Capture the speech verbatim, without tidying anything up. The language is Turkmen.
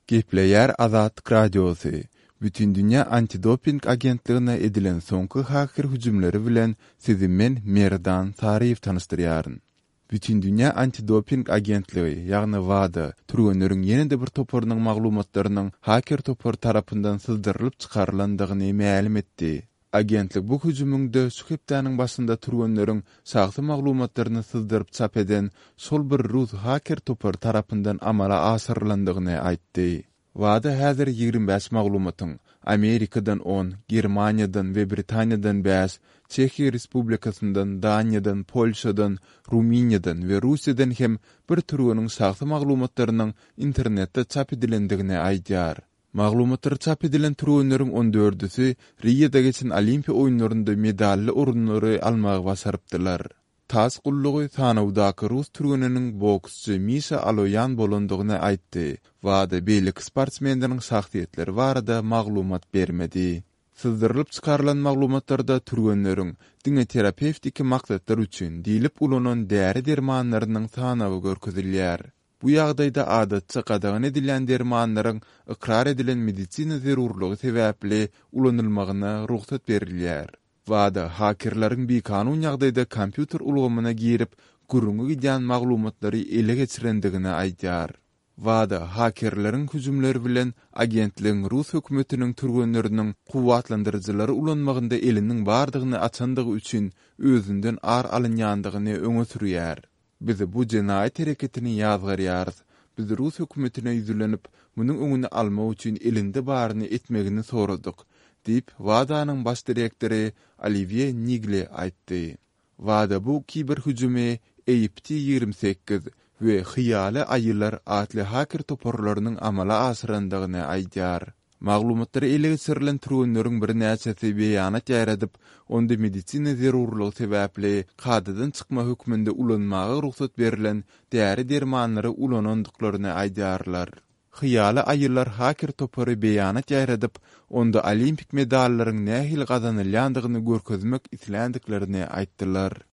Gepleyer Azatlyk Radiosu. Bütün dünya antidoping agentligine edilen soňky haker hüjümleri bilen sizi men Merdan Sariýew tanışdyrýaryn. Bütün dünya antidoping agentligi, ýagny WADA, türgenleriň ýene-de bir toporunyň maglumatlarynyň haker topor tarapyndan sızdyrylyp çykarylandygyny ma'lum etdi. Agentlik bu hüjümüňde şu hepdeniň başynda türgenleriň sagty maglumatlaryny sızdyryp çap eden sol bir rus haker topor tarapyndan amala asyrlandygyny aýtdy. WADA häzir ýigrimä beş maglumatyň Amerikadan on, Germaniýadan we Britaniýadan beş, Çekiýa Respublikasyndan, Daniýadan, Polşadan, Ruminiýadan we Russiýadan hem bir türgeniň sagty maglumatlarynyň internetde çap edilendigini aýdýar. Maglumatlar çap edilen türgenleriň on dördüsi Riýada geçen Olimpiýa oýunlarynda medally orunlary almagy basarypdylar. Tas gullugy Tanawdaky Rus türgeniniň boksçy Misha Aloyan bolandygyny aýtdy. WADA beýlik sportsmenleriň sagtyetleri barada maglumat bermedi. Sızdyrylyp çykarylan maglumatlarda türgenleriň diňe terapewtik maksatlar üçin diýilip ulanan däri dermanlarynyň sanawy görkezilýär. Bu ýagdaýda adatça gadagan edilen dermanlaryň ikrar edilen medisina zerurlugy sebäpli ulanylmagyna ruhsat berilýär. WADA hakerlaryň bir kanun ýagdaýda kompýuter ulgamyna girip gürüňe giden maglumatlary ele geçirendigini aýdýar. WADA hakerlaryň hüjümleri bilen agentligiň Rus hökümetiniň türgenleriniň kuwatlandyryjylary ulanmagynda eliniň bardygyny açandygy üçin özünden ar alynýandygyny öňe sürýär. Biz bu jenaýat hereketini ýazgarýarys. Biz Rus hökümetine ýüzlenip, munyň öňüni almak üçin elinde baryny etmegini soradyk, diýip WADA-nyň baş direktori Olivier Nigle aýtdy. WADA bu kiber hüjümi Eýipti ýigrimä sekiz we hyýaly aýylar atly haker toporlarynyň amala asyrandygyny aýdýar. Maglumatlary ele geçirilen türgenleriň bir näçesi beýanat ýaradyp, onda medisina zerurlugy sebäpli kadadan çykma hökmünde ulanmagy ruhsat berilen däri dermanlary ulanandyklaryny aýdýarlar. Hyýaly aýylar haker topory beýanat ýaradyp, onda olimpik medallaryň nähili gazanylýandygyny görkezmek isländiklerini aýtdylar.